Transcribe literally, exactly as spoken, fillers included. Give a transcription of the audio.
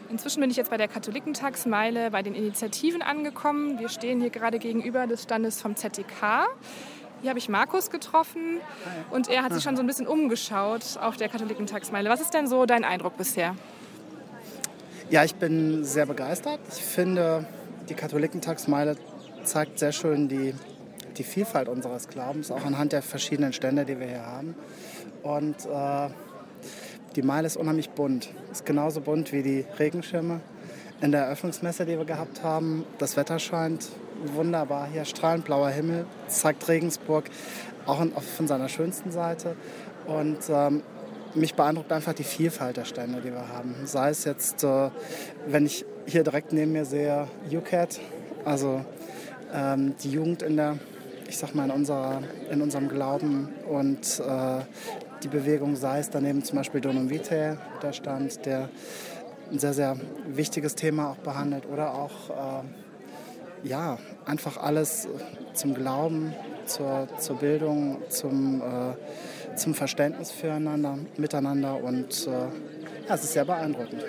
Inzwischen bin ich jetzt bei der Katholikentagsmeile bei den Initiativen angekommen. Wir stehen hier gerade gegenüber des Standes vom Z D K. Hier habe ich Markus getroffen und er hat sich schon so ein bisschen umgeschaut auf der Katholikentagsmeile. Was ist denn so dein Eindruck bisher? Ja, ich bin sehr begeistert. Ich finde, die Katholikentagsmeile zeigt sehr schön die, die Vielfalt unseres Glaubens, auch anhand der verschiedenen Stände, die wir hier haben. Und äh, die Meile ist unheimlich bunt. Ist genauso bunt wie die Regenschirme in der Eröffnungsmesse, die wir gehabt haben. Das Wetter scheint wunderbar. Hier strahlend blauer Himmel. Das zeigt Regensburg auch von seiner schönsten Seite. Und ähm, mich beeindruckt einfach die Vielfalt der Stände, die wir haben. Sei es jetzt, äh, wenn ich hier direkt neben mir sehe, U C A T, also ähm, die Jugend in der, ich sag mal, in, unserer, in unserem Glauben und äh, die Bewegung, sei es daneben zum Beispiel Donum Vitae, der Stand, der ein sehr, sehr wichtiges Thema auch behandelt, oder auch äh, ja, einfach alles zum Glauben, zur, zur Bildung, zum, äh, zum Verständnis füreinander, miteinander und äh, ja, es ist sehr beeindruckend.